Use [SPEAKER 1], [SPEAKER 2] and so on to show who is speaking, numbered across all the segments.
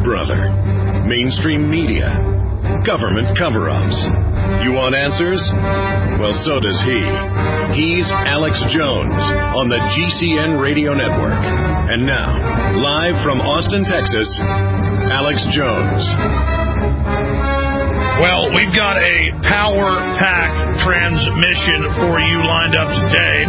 [SPEAKER 1] brother. Mainstream media. Government cover-ups. You want answers? Well, so does he. He's Alex Jones on the GCN Radio Network. And now, live from Austin, Texas, Alex Jones.
[SPEAKER 2] Well, we've got a power-packed transmission for you lined up today.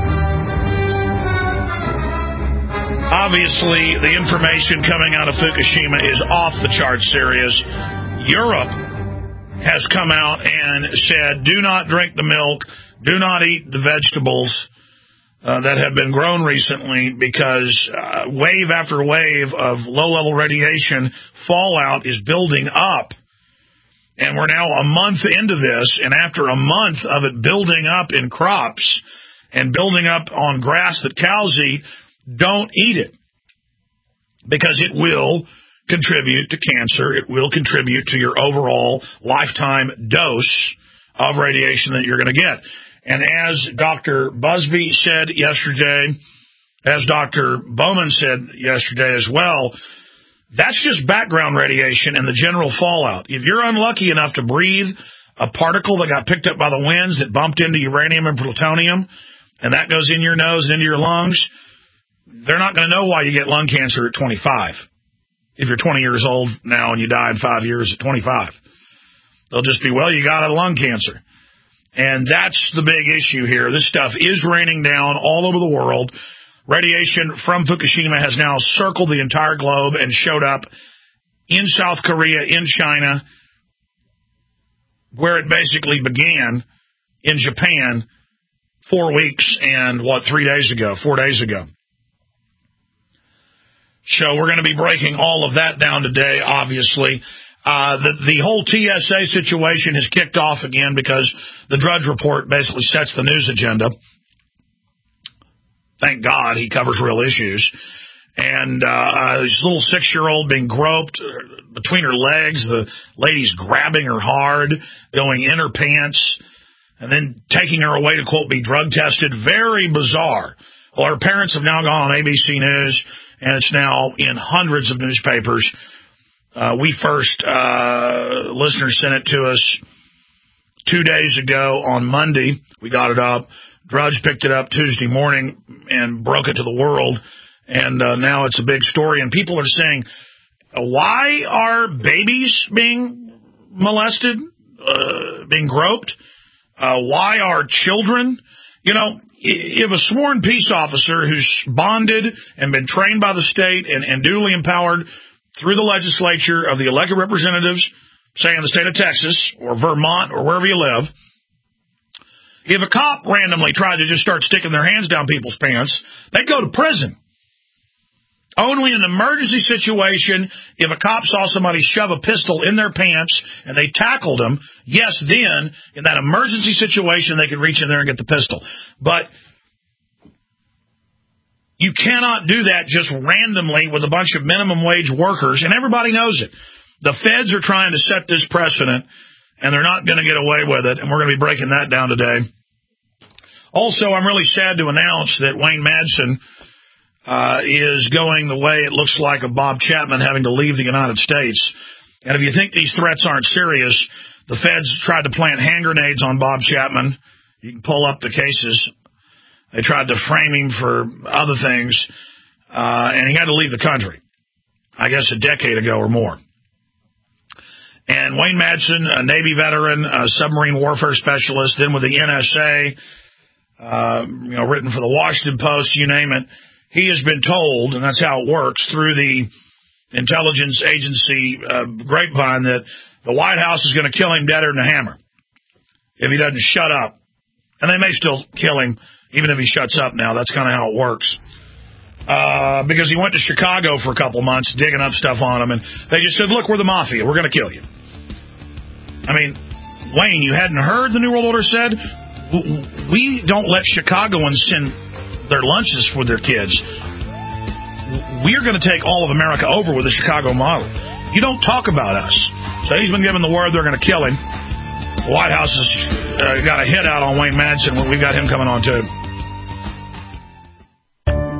[SPEAKER 2] Obviously, the information coming out of Fukushima is off the charts serious. Europe has come out and said, do not drink the milk, do not eat the vegetables that have been grown recently, because wave after wave of low-level radiation fallout is building up. And we're now a month into this, and after a month of it building up in crops and building up on grass that cows eat, don't eat it, because it will contribute to cancer. It will contribute to your overall lifetime dose of radiation that you're going to get. And as Dr. Busby said yesterday, as Dr. Bowman said yesterday as well, that's just background radiation and the general fallout. If you're unlucky enough to breathe a particle that got picked up by the winds that bumped into uranium and plutonium, and that goes in your nose and into your lungs, they're not going to know why you get lung cancer at 25. If you're 20 years old now and you die in 5 years at 25. They'll just be, well, you got a lung cancer. And that's the big issue here. This stuff is raining down all over the world. Radiation from Fukushima has now circled the entire globe and showed up in South Korea, in China, where it basically began, in Japan, 4 weeks and, 4 days ago. So we're going to be breaking all of that down today, obviously. The whole TSA situation has kicked off again because the Drudge Report basically sets the news agenda. Thank God he covers real issues. And this little 6-year-old being groped between her legs, the lady's grabbing her hard, going in her pants, and then taking her away to, quote, be drug tested. Very bizarre. Well, her parents have now gone on ABC News, and it's now in hundreds of newspapers. Listeners sent it to us 2 days ago on Monday. We got it up. Drudge picked it up Tuesday morning and broke it to the world. And now it's a big story. And people are saying, why are babies being molested, being groped? Why are children? You know, if a sworn peace officer who's bonded and been trained by the state and duly empowered through the legislature of the elected representatives, say in the state of Texas or Vermont or wherever you live, if a cop randomly tried to just start sticking their hands down people's pants, they'd go to prison. Only in an emergency situation, if a cop saw somebody shove a pistol in their pants and they tackled them, yes, then, in that emergency situation, they could reach in there and get the pistol. But you cannot do that just randomly with a bunch of minimum wage workers, and everybody knows it. The feds are trying to set this precedent, and they're not going to get away with it, and we're going to be breaking that down today. Also, I'm really sad to announce that Wayne Madsen is going the way it looks like of Bob Chapman having to leave the United States. And if you think these threats aren't serious, the feds tried to plant hand grenades on Bob Chapman. You can pull up the cases. They tried to frame him for other things, and he had to leave the country, I guess a decade ago or more. And Wayne Madsen, a Navy veteran, a submarine warfare specialist, then with the NSA, written for the Washington Post, you name it, he has been told, and that's how it works, through the intelligence agency grapevine, that the White House is going to kill him deader than a hammer if he doesn't shut up. And they may still kill him even if he shuts up now. That's kind of how it works. Because he went to Chicago for a couple months digging up stuff on him, and they just said, look, we're the mafia. We're going to kill you. I mean, Wayne, you hadn't heard the New World Order said? We don't let Chicagoans send their lunches for their kids. We're going to take all of America over with the Chicago model. You don't talk about us. So he's been given the word they're going to kill him. The White House has got a hit out on Wayne Madsen. We've got him coming on, too.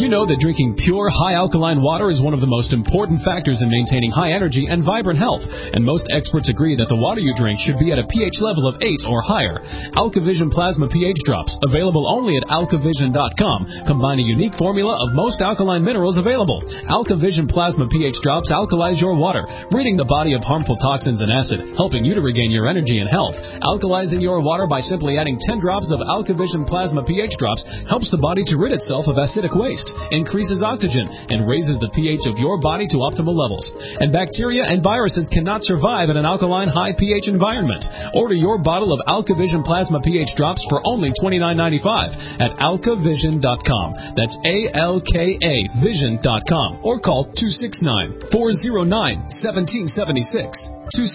[SPEAKER 3] you know that drinking pure, high-alkaline water is one of the most important factors in maintaining high energy and vibrant health? And most experts agree that the water you drink should be at a pH level of 8 or higher. AlkaVision Plasma pH Drops, available only at alkavision.com, combine a unique formula of most alkaline minerals available. AlkaVision Plasma pH Drops alkalize your water, ridding the body of harmful toxins and acid, helping you to regain your energy and health. Alkalizing your water by simply adding 10 drops of AlkaVision Plasma pH Drops helps the body to rid itself of acidic waste, increases oxygen, and raises the pH of your body to optimal levels. And bacteria and viruses cannot survive in an alkaline high pH environment. Order your bottle of AlkaVision Plasma pH Drops for only $29.95 at alkavision.com. That's ALKA Vision.com, or call 269-409-1776.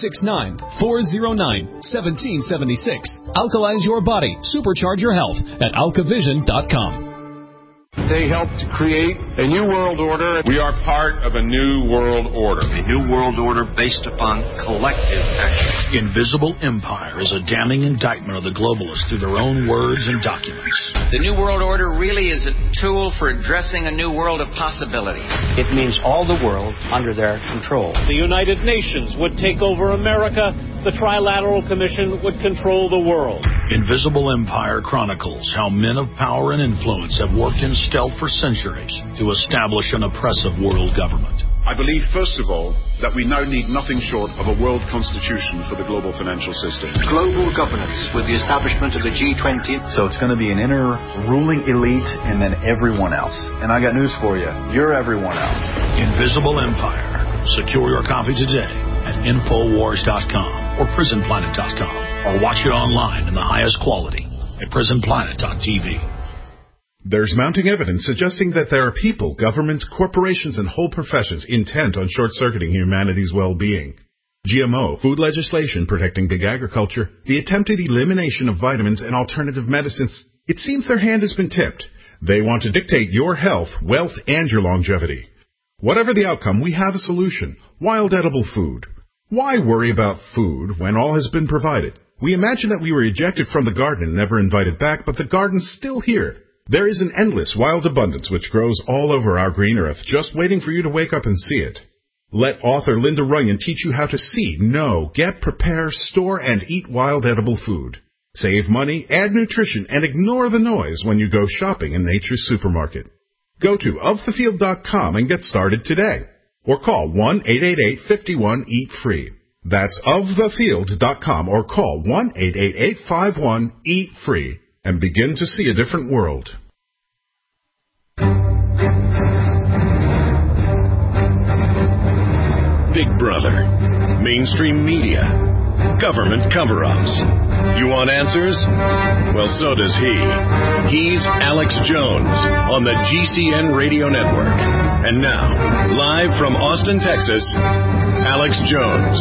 [SPEAKER 3] 269-409-1776. Alkalize your body. Supercharge your health at alkavision.com.
[SPEAKER 4] They helped to create a new world order. We are part of a new world order.
[SPEAKER 5] A new world order based upon collective action.
[SPEAKER 2] Invisible Empire is a damning indictment of the globalists through their own words and documents.
[SPEAKER 5] The new world order really is a tool for addressing a new world of possibilities.
[SPEAKER 6] It means all the world under their control.
[SPEAKER 7] The United Nations would take over America. The Trilateral Commission would control the world.
[SPEAKER 2] Invisible Empire chronicles how men of power and influence have worked in stealth for centuries to establish an oppressive world government.
[SPEAKER 8] I believe, first of all, that we now need nothing short of a world constitution for the global financial system.
[SPEAKER 9] Global governance with the establishment of the G20.
[SPEAKER 10] So it's going to be an inner ruling elite and then everyone else. And I got news for you. You're everyone else.
[SPEAKER 2] Invisible Empire. Secure your copy today at Infowars.com or PrisonPlanet.com, or watch it online in the highest quality at PrisonPlanet.tv.
[SPEAKER 11] There's mounting evidence suggesting that there are people, governments, corporations, and whole professions intent on short-circuiting humanity's well-being. GMO, food legislation protecting big agriculture, the attempted elimination of vitamins and alternative medicines, it seems their hand has been tipped. They want to dictate your health, wealth, and your longevity. Whatever the outcome, we have a solution. Wild edible food. Why worry about food when all has been provided? We imagine that we were ejected from the garden and never invited back, but the garden's still here. There is an endless wild abundance which grows all over our green earth, just waiting for you to wake up and see it. Let author Linda Runyon teach you how to see, know, get, prepare, store, and eat wild edible food. Save money, add nutrition, and ignore the noise when you go shopping in Nature's Supermarket. Go to ofthefield.com and get started today. Or call 1-888-51-EAT-FREE. That's ofthefield.com or call 1-888-51-EAT-FREE and begin to see a different world.
[SPEAKER 1] Big Brother, mainstream media, government cover-ups. You want answers? Well, so does he. He's Alex Jones on the GCN Radio Network. And now, live from Austin, Texas, Alex Jones.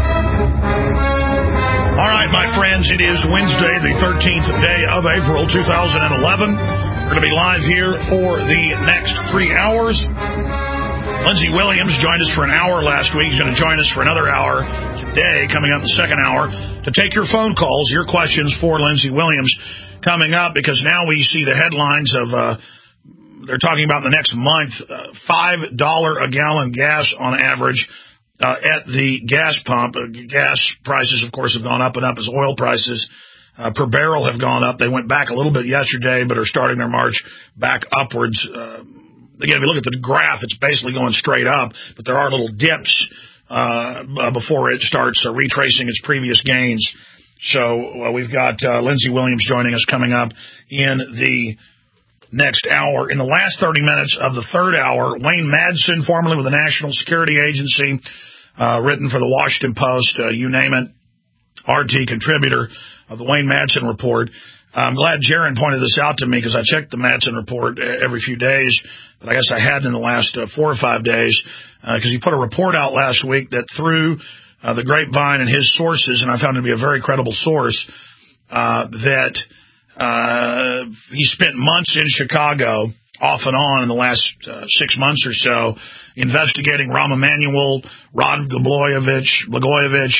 [SPEAKER 2] All right, my friends, it is Wednesday, the 13th day of April, 2011. We're going to be live here for the next 3 hours. Lindsey Williams joined us for an hour last week. He's going to join us for another hour today, coming up in the second hour, to take your phone calls, your questions for Lindsey Williams coming up, because now we see the headlines of, they're talking about the next month, $5 a gallon gas on average at the gas pump. Gas prices, of course, have gone up and up as oil prices per barrel have gone up. They went back a little bit yesterday, but are starting their march back upwards. Again, if you look at the graph, it's basically going straight up, but there are little dips before it starts retracing its previous gains. So we've got Lindsey Williams joining us coming up in the next hour. In the last 30 minutes of the third hour, Wayne Madsen, formerly with the National Security Agency, written for the Washington Post, you name it, RT contributor of the Wayne Madsen Report. I'm glad Jaron pointed this out to me, because I checked the Madsen Report every few days, but I guess I hadn't in the last 4 or 5 days, because he put a report out last week that through the grapevine and his sources, and I found it to be a very credible source, that he spent months in Chicago, off and on in the last 6 months or so, investigating Rahm Emanuel, Rod Blagojevich,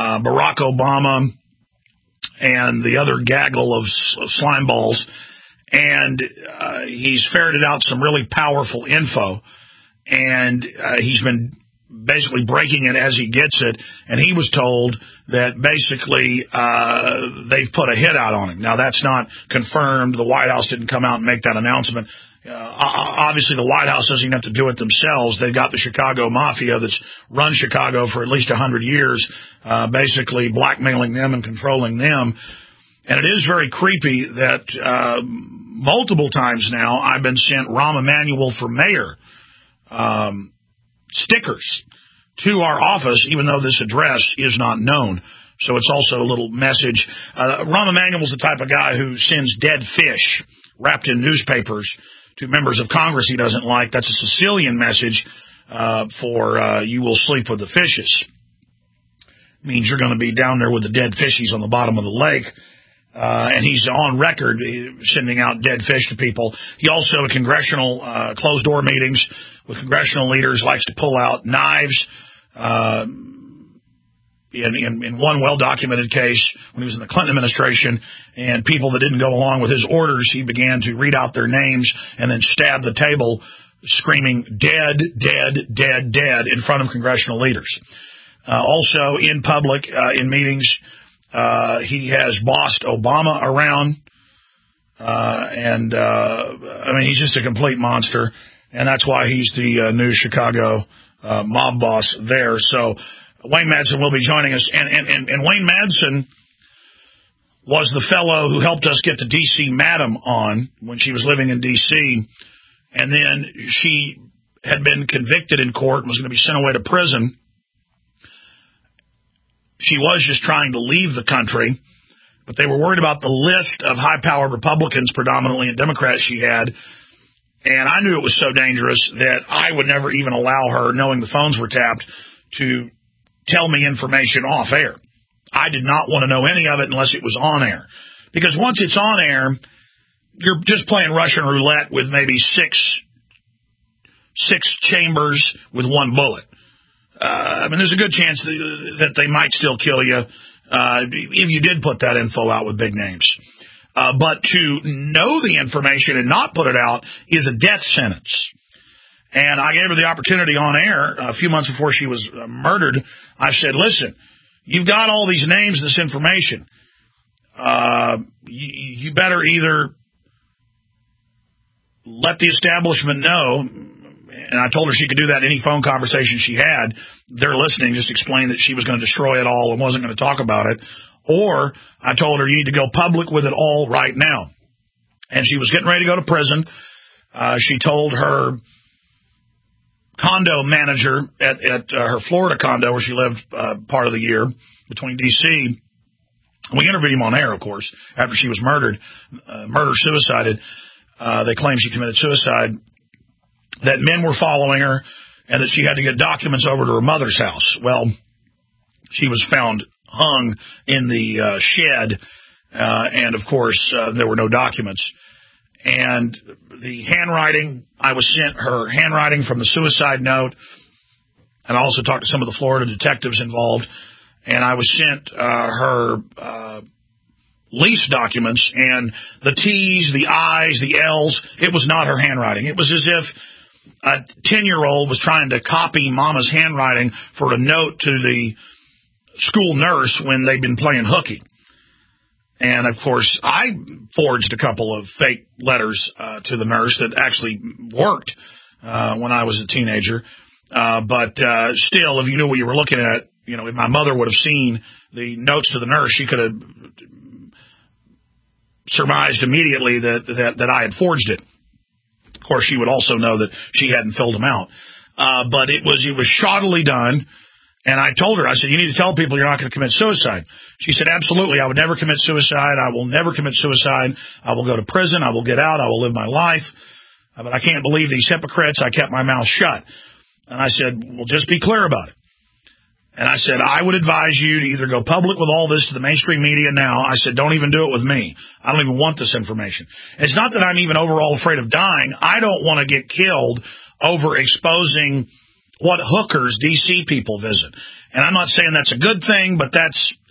[SPEAKER 2] Barack Obama, and the other gaggle of slime balls. And he's ferreted out some really powerful info, and he's been basically breaking it as he gets it, and he was told that basically they've put a hit out on him. Now, that's not confirmed. The White House didn't come out and make that announcement. Obviously, the White House doesn't even have to do it themselves. They've got the Chicago Mafia that's run Chicago for at least 100 years, basically blackmailing them and controlling them. And it is very creepy that multiple times now I've been sent Rahm Emanuel for mayor stickers to our office, even though this address is not known. So it's also a little message. Rahm Emanuel's the type of guy who sends dead fish wrapped in newspapers to members of Congress he doesn't like. That's a Sicilian message for you will sleep with the fishes. Means you're going to be down there with the dead fishies on the bottom of the lake. And he's on record sending out dead fish to people. He also, at congressional closed-door meetings with congressional leaders, likes to pull out knives. In one well-documented case, when he was in the Clinton administration, and people that didn't go along with his orders, he began to read out their names and then stab the table, screaming, "Dead, dead, dead, dead," in front of congressional leaders. Also, in public, in meetings, he has bossed Obama around, and I mean, he's just a complete monster, and that's why he's the new Chicago mob boss there. So Wayne Madsen will be joining us, and Wayne Madsen was the fellow who helped us get the D.C. Madam on when she was living in D.C., and then she had been convicted in court and was going to be sent away to prison. She was just trying to leave the country, but they were worried about the list of high-powered Republicans, predominantly and Democrats she had, and I knew it was so dangerous that I would never even allow her, knowing the phones were tapped, to tell me information off air. I did not want to know any of it unless it was on air, because once it's on air, you're just playing Russian roulette with maybe six chambers with one bullet. I mean, there's a good chance that they might still kill you if you did put that info out with big names. But to know the information and not put it out is a death sentence. And I gave her the opportunity on air a few months before she was murdered. I said, listen, you've got all these names and this information. You better either let the establishment know. And I told her she could do that any phone conversation she had. They're listening, just explain that she was going to destroy it all and wasn't going to talk about it. Or I told her you need to go public with it all right now. And she was getting ready to go to prison. She told her condo manager at her Florida condo where she lived part of the year between D.C. We interviewed him on air, of course, after she was murdered. Suicided. They claim she committed suicide. That men were following her, and that she had to get documents over to her mother's house. Well, she was found hung in the shed, and of course, there were no documents. And the handwriting, I was sent her handwriting from the suicide note, and I also talked to some of the Florida detectives involved, and I was sent her lease documents, and the T's, the I's, the L's, it was not her handwriting. It was as if a 10-year-old was trying to copy Mama's handwriting for a note to the school nurse when they'd been playing hooky. And, of course, I forged a couple of fake letters to the nurse that actually worked when I was a teenager. But still, if you knew what you were looking at, you know, if my mother would have seen the notes to the nurse, she could have surmised immediately that I had forged it. Of course, she would also know that she hadn't filled them out. But it was shoddily done. And I told her, I said, you need to tell people you're not going to commit suicide. She said, absolutely, I would never commit suicide. I will never commit suicide. I will go to prison. I will get out. I will live my life. But I can't believe these hypocrites. I kept my mouth shut. And I said, well, just be clear about it. And I said, I would advise you to either go public with all this to the mainstream media now. I said, don't even do it with me. I don't even want this information. It's not that I'm even overall afraid of dying. I don't want to get killed over exposing what hookers D.C. people visit. And I'm not saying that's a good thing, but that's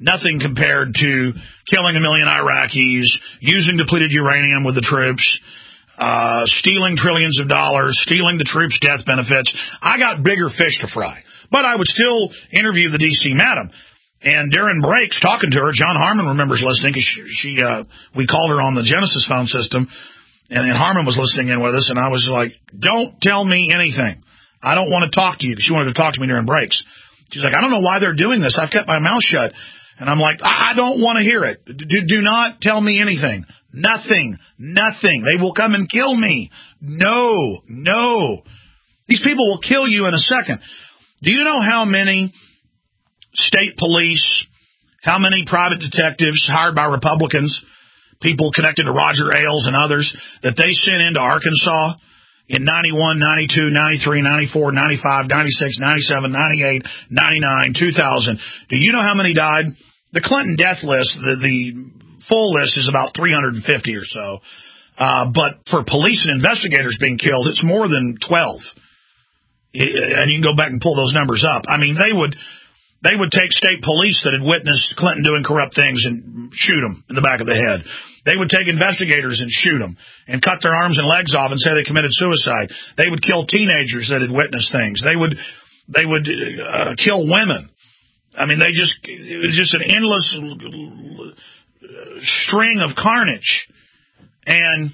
[SPEAKER 2] Nothing compared to killing 1 million Iraqis, using depleted uranium with the troops, stealing trillions of dollars, stealing the troops' death benefits. I got bigger fish to fry. But I would still interview the D.C. madam. And during breaks, talking to her, John Harmon remembers listening, because we called her on the Genesis phone system, and Harmon was listening in with us, and I was like, don't tell me anything. I don't want to talk to you, because she wanted to talk to me during breaks. She's like, I don't know why they're doing this. I've kept my mouth shut. And I'm like, I don't want to hear it. Do not tell me anything. Nothing. They will come and kill me. No. These people will kill you in a second. Do you know how many state police, how many private detectives hired by Republicans, people connected to Roger Ailes and others, that they sent into Arkansas in 91, 92, 93, 94, 95, 96, 97, 98, 99, 2000. Do you know how many died? The Clinton death list, the full list is about 350 or so. But for police and investigators being killed, it's more than 12. And you can go back and pull those numbers up. I mean, they would take state police that had witnessed Clinton doing corrupt things and shoot them in the back of the head. They would take investigators and shoot them and cut their arms and legs off and say they committed suicide. They would kill teenagers that had witnessed things. They would kill women. I mean, it was just an endless string of carnage. And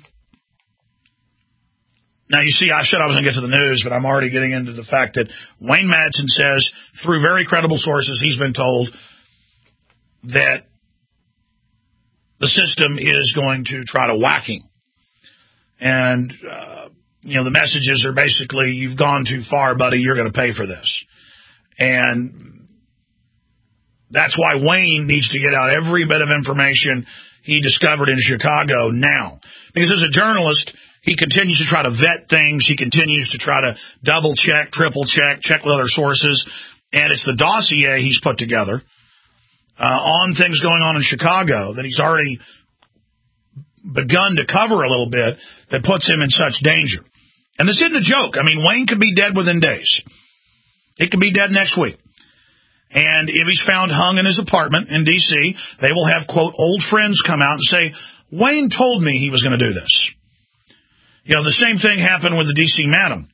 [SPEAKER 2] now, you see, I said I was going to get to the news, but I'm already getting into the fact that Wayne Madsen says, through very credible sources, he's been told that the system is going to try to whack him. And, the messages are basically, you've gone too far, buddy, you're going to pay for this. And that's why Wayne needs to get out every bit of information he discovered in Chicago now. Because as a journalist, he continues to try to vet things. He continues to try to double-check, triple-check, check with other sources. And it's the dossier he's put together on things going on in Chicago that he's already begun to cover a little bit that puts him in such danger. And this isn't a joke. I mean, Wayne could be dead within days. He could be dead next week. And if he's found hung in his apartment in D.C., they will have, quote, old friends come out and say, Wayne told me he was going to do this. The same thing happened with the D.C. madam.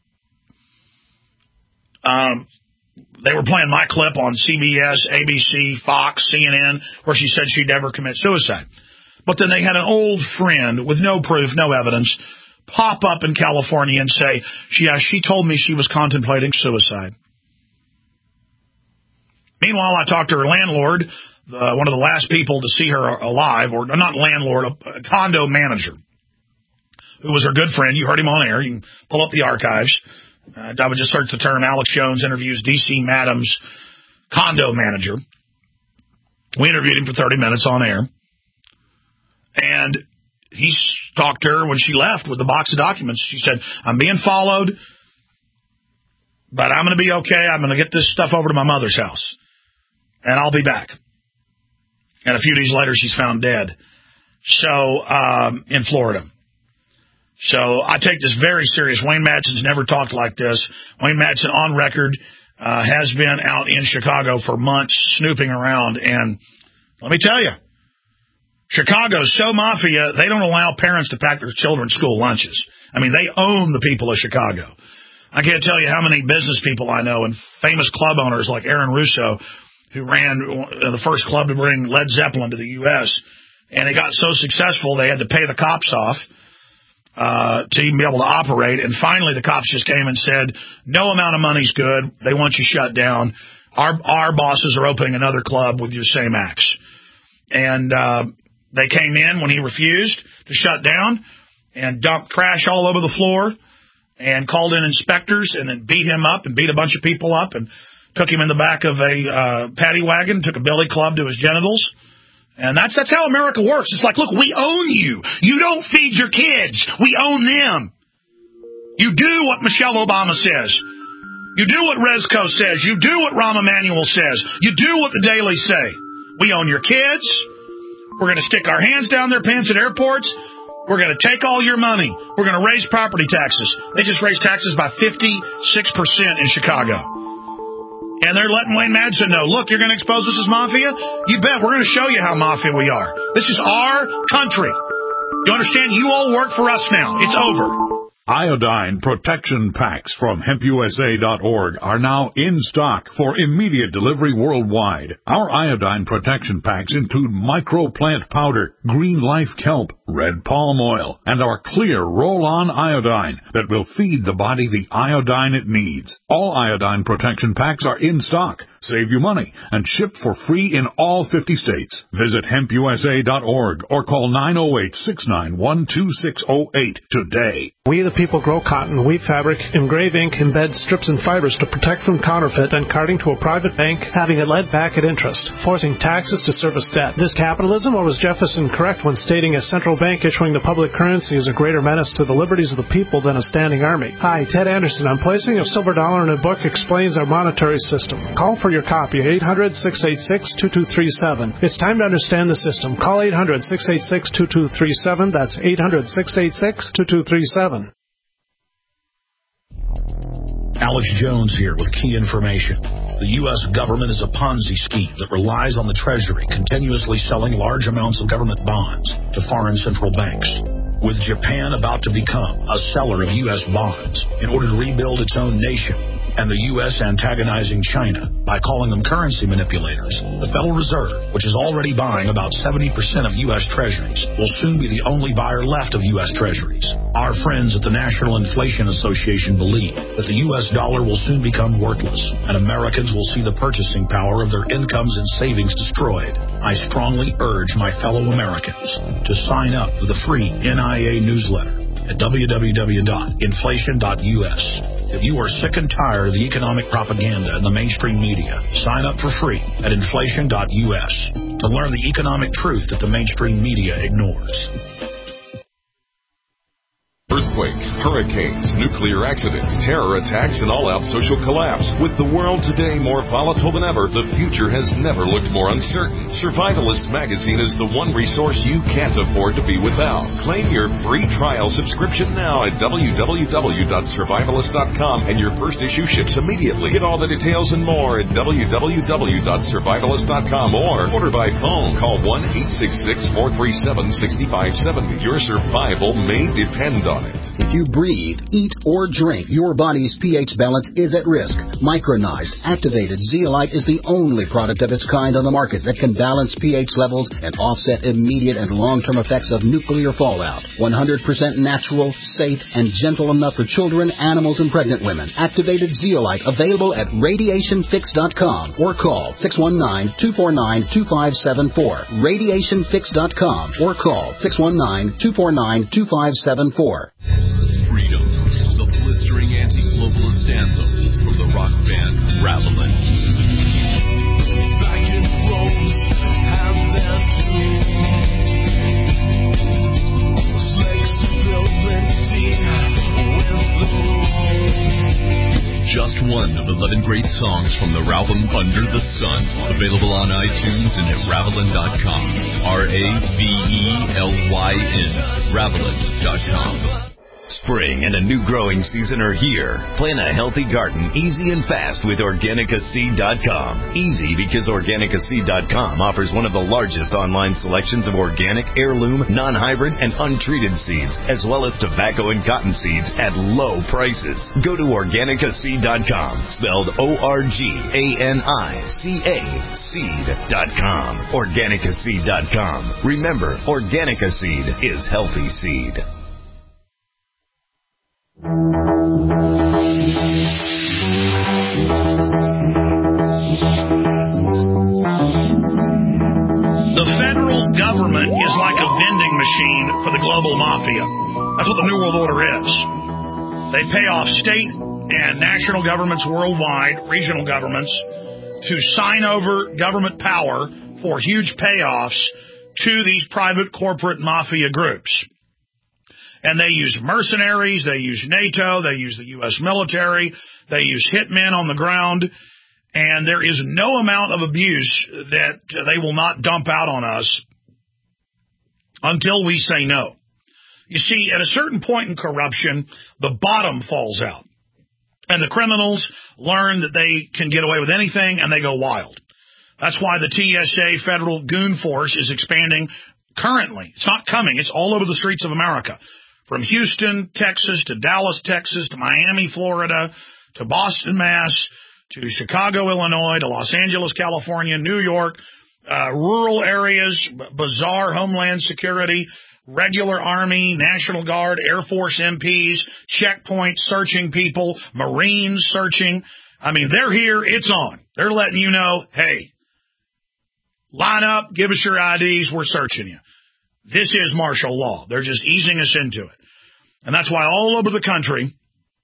[SPEAKER 2] They were playing my clip on CBS, ABC, Fox, CNN, where she said she'd never commit suicide. But then they had an old friend with no proof, no evidence, pop up in California and say, she told me she was contemplating suicide. Meanwhile, I talked to her landlord, one of the last people to see her alive, or not landlord, a condo manager, who was her good friend. You heard him on air. You can pull up the archives. I would just search the term Alex Jones interviews D.C. Madam's condo manager. We interviewed him for 30 minutes on air. And he talked to her when she left with the box of documents. She said, I'm being followed, but I'm going to be okay. I'm going to get this stuff over to my mother's house, and I'll be back. And a few days later, she's found dead. So, in Florida. So I take this very serious. Wayne Madsen's never talked like this. Wayne Madsen, on record, has been out in Chicago for months snooping around. And let me tell you, Chicago's so mafia, they don't allow parents to pack their children's school lunches. I mean, they own the people of Chicago. I can't tell you how many business people I know and famous club owners like Aaron Russo, who ran the first club to bring Led Zeppelin to the U.S., and it got so successful they had to pay the cops off to even be able to operate. And finally, the cops just came and said, no amount of money's good. They want you shut down. Our bosses are opening another club with your same acts. And they came in when he refused to shut down and dumped trash all over the floor and called in inspectors and then beat him up and beat a bunch of people up and took him in the back of a paddy wagon, took a billy club to his genitals. And that's how America works. It's like, look, we own you. You don't feed your kids. We own them. You do what Michelle Obama says. You do what Rezko says. You do what Rahm Emanuel says. You do what the dailies say. We own your kids. We're going to stick our hands down their pants at airports. We're going to take all your money. We're going to raise property taxes. They just raised taxes by 56% in Chicago. And they're letting Wayne Madsen know, look, you're going to expose us as mafia? You bet. We're going to show you how mafia we are. This is our country. You understand? You all work for us now. It's over.
[SPEAKER 12] Iodine protection packs from HempUSA.org are now in stock for immediate delivery worldwide. Our iodine protection packs include microplant powder, green life kelp, red palm oil, and our clear roll-on iodine that will feed the body the iodine it needs. All iodine protection packs are in stock. Save you money and shipped for free in all 50 states. Visit HempUSA.org or call 908-691-2608 today.
[SPEAKER 13] We the people grow cotton, weave fabric, engrave ink, embed strips and fibers to protect from counterfeit and carting to a private bank, having it led back at interest, forcing taxes to service debt. This capitalism, or was Jefferson correct when stating a central bank issuing the public currency is a greater menace to the liberties of the people than a standing army? Hi, Ted Anderson. I'm placing a silver dollar in a book explains our monetary system. Call for your copy, 800-686-2237. It's time to understand the system. Call 800-686-2237. That's 800-686-2237.
[SPEAKER 14] Alex Jones here with key information. The U.S. government is a Ponzi scheme that relies on the Treasury continuously selling large amounts of government bonds to foreign central banks. With Japan about to become a seller of U.S. bonds in order to rebuild its own nation, and the U.S. antagonizing China by calling them currency manipulators, the Federal Reserve, which is already buying about 70% of U.S. Treasuries, will soon be the only buyer left of U.S. Treasuries. Our friends at the National Inflation Association believe that the U.S. dollar will soon become worthless, and Americans will see the purchasing power of their incomes and savings destroyed. I strongly urge my fellow Americans to sign up for the free NIA newsletter at www.inflation.us. If you are sick and tired of the economic propaganda in the mainstream media, sign up for free at inflation.us to learn the economic truth that the mainstream media ignores.
[SPEAKER 15] Earthquakes, hurricanes, nuclear accidents, terror attacks, and all-out social collapse. With the world today more volatile than ever, the future has never looked more uncertain. Survivalist Magazine is the one resource you can't afford to be without. Claim your free trial subscription now at www.survivalist.com, and your first issue ships immediately. Get all the details and more at www.survivalist.com or order by phone. Call 1-866-437-6570. Your survival may depend on it.
[SPEAKER 16] If you breathe, eat, or drink, your body's pH balance is at risk. Micronized, activated zeolite is the only product of its kind on the market that can balance pH levels and offset immediate and long-term effects of nuclear fallout. 100% natural, safe, and gentle enough for children, animals, and pregnant women. Activated zeolite available at radiationfix.com or call 619-249-2574. Radiationfix.com or call 619-249-2574.
[SPEAKER 17] Freedom, the blistering anti-globalist anthem from the rock band Ravelin.
[SPEAKER 18] Vacant thrones have their doom. Slaves build plenty with the
[SPEAKER 17] Just one of 11 great songs from the album Under the Sun, available on iTunes and at Ravelin.com. Ravelyn, Ravelin.com.
[SPEAKER 19] Spring and a new growing season are here. Plan a healthy garden easy and fast with OrganicaSeed.com. Easy because OrganicaSeed.com offers one of the largest online selections of organic, heirloom, non-hybrid, and untreated seeds, as well as tobacco and cotton seeds at low prices. Go to OrganicaSeed.com, spelled ORGANICA, seed.com. OrganicaSeed.com. Remember, Organica Seed is healthy seed.
[SPEAKER 2] The federal government is like a vending machine for the global mafia. That's what the New World Order is. They pay off state and national governments worldwide, regional governments, to sign over government power for huge payoffs to these private corporate mafia groups. And they use mercenaries, they use NATO, they use the U.S. military, they use hitmen on the ground, and there is no amount of abuse that they will not dump out on us until we say no. You see, at a certain point in corruption, the bottom falls out. And the criminals learn that they can get away with anything, and they go wild. That's why the TSA federal goon force is expanding currently. It's not coming. It's all over the streets of America. From Houston, Texas, to Dallas, Texas, to Miami, Florida, to Boston, Mass., to Chicago, Illinois, to Los Angeles, California, New York, rural areas, bizarre Homeland Security, regular Army, National Guard, Air Force MPs, checkpoints searching people, Marines searching. I mean, they're here. It's on. They're letting you know, hey, line up, give us your IDs, we're searching you. This is martial law. They're just easing us into it. And that's why all over the country,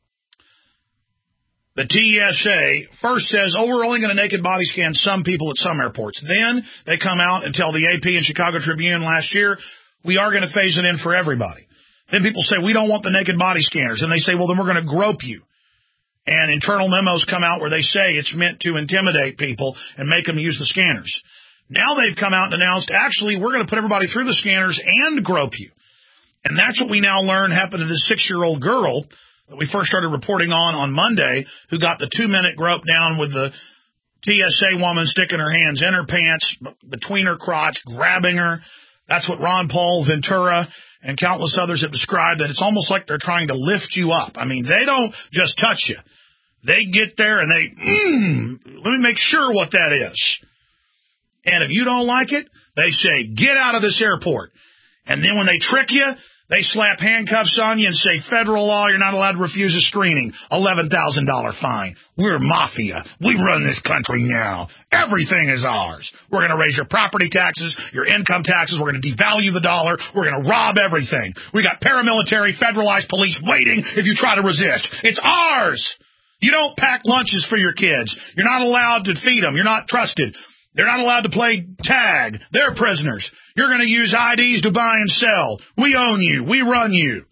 [SPEAKER 2] the TSA first says, we're only going to naked body scan some people at some airports. Then they come out and tell the AP and Chicago Tribune last year, we are going to phase it in for everybody. Then people say, we don't want the naked body scanners. And they say, well, then we're going to grope you. And internal memos come out where they say it's meant to intimidate people and make them use the scanners. Now they've come out and announced, actually, we're going to put everybody through the scanners and grope you. And that's what we now learn happened to this 6-year-old girl that we first started reporting on Monday, who got the 2-minute grope down with the TSA woman sticking her hands in her pants, between her crotch, grabbing her. That's what Ron Paul, Ventura, and countless others have described, that it's almost like they're trying to lift you up. I mean, they don't just touch you. They get there and they, let me make sure what that is. And if you don't like it, they say, get out of this airport. And then when they trick you, they slap handcuffs on you and say, federal law, you're not allowed to refuse a screening. $11,000 fine. We're mafia. We run this country now. Everything is ours. We're going to raise your property taxes, your income taxes. We're going to devalue the dollar. We're going to rob everything. We got paramilitary, federalized police waiting if you try to resist. It's ours. You don't pack lunches for your kids. You're not allowed to feed them. You're not trusted. They're not allowed to play tag. They're prisoners. You're going to use IDs to buy and sell. We own you. We run you.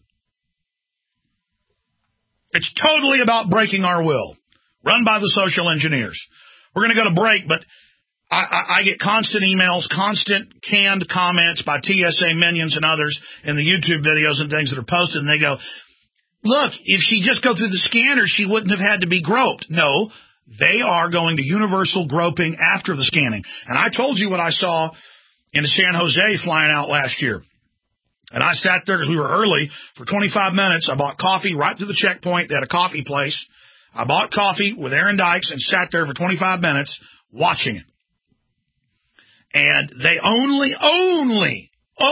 [SPEAKER 2] It's totally about breaking our will, run by the social engineers. We're going to go to break, but I get constant emails, constant canned comments by TSA minions and others in the YouTube videos and things that are posted, and they go, look, if she just go through the scanner, she wouldn't have had to be groped. No. They are going to universal groping after the scanning. And I told you what I saw in San Jose flying out last year. And I sat there because we were early for 25 minutes. I bought coffee right through the checkpoint. They had a coffee place. I bought coffee with Aaron Dykes and sat there for 25 minutes watching it. And they only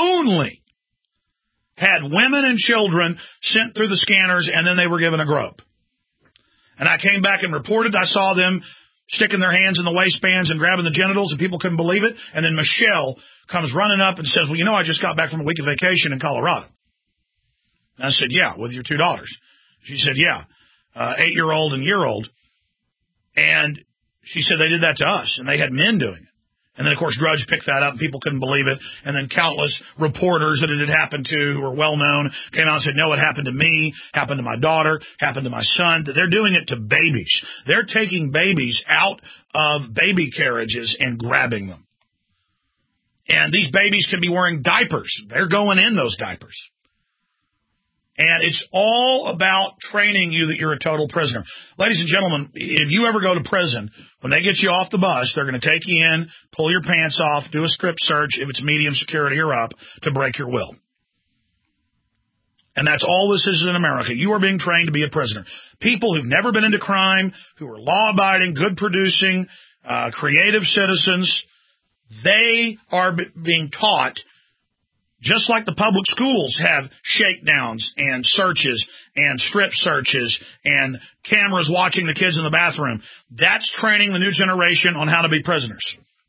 [SPEAKER 2] had women and children sent through the scanners, and then they were given a grope. And I came back and reported. I saw them sticking their hands in the waistbands and grabbing the genitals, and people couldn't believe it. And then Michelle comes running up and says, well, you know, I just got back from a week of vacation in Colorado. And I said, yeah, with your 2 daughters. She said, yeah, 8-year-old and year-old. And she said they did that to us, and they had men doing it. And then, of course, Drudge picked that up, and people couldn't believe it. And then countless reporters that it had happened to, who were well-known, came out and said, no, it happened to me, happened to my daughter, happened to my son. They're doing it to babies. They're taking babies out of baby carriages and grabbing them. And these babies can be wearing diapers. They're going in those diapers. And it's all about training you that you're a total prisoner. Ladies and gentlemen, if you ever go to prison, when they get you off the bus, they're going to take you in, pull your pants off, do a strip search, if it's medium security or up, to break your will. And that's all this is in America. You are being trained to be a prisoner. People who've never been into crime, who are law-abiding, good-producing, creative citizens, they are being taught, just like the public schools have shakedowns and searches and strip searches and cameras watching the kids in the bathroom. That's training the new generation on how to be prisoners.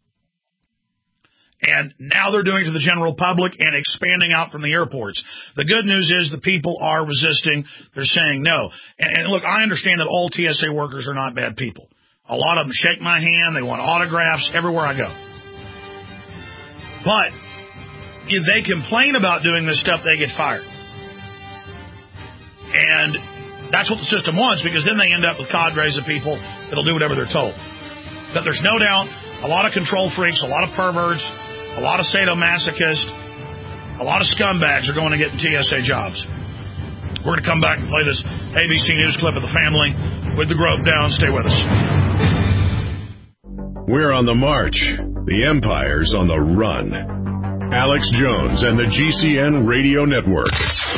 [SPEAKER 2] And now they're doing it to the general public and expanding out from the airports. The good news is the people are resisting. They're saying no. And look, I understand that all TSA workers are not bad people. A lot of them shake my hand. They want autographs everywhere I go. But if they complain about doing this stuff, they get fired. And that's what the system wants, because then they end up with cadres of people that'll do whatever they're told. But there's no doubt a lot of control freaks, a lot of perverts, a lot of sadomasochists, a lot of scumbags are going to get in TSA jobs. We're going to come back and play this ABC News clip of the family with the Grove Down. Stay with us.
[SPEAKER 1] We're on the march. The empire's on the run. Alex Jones and the GCN Radio Network.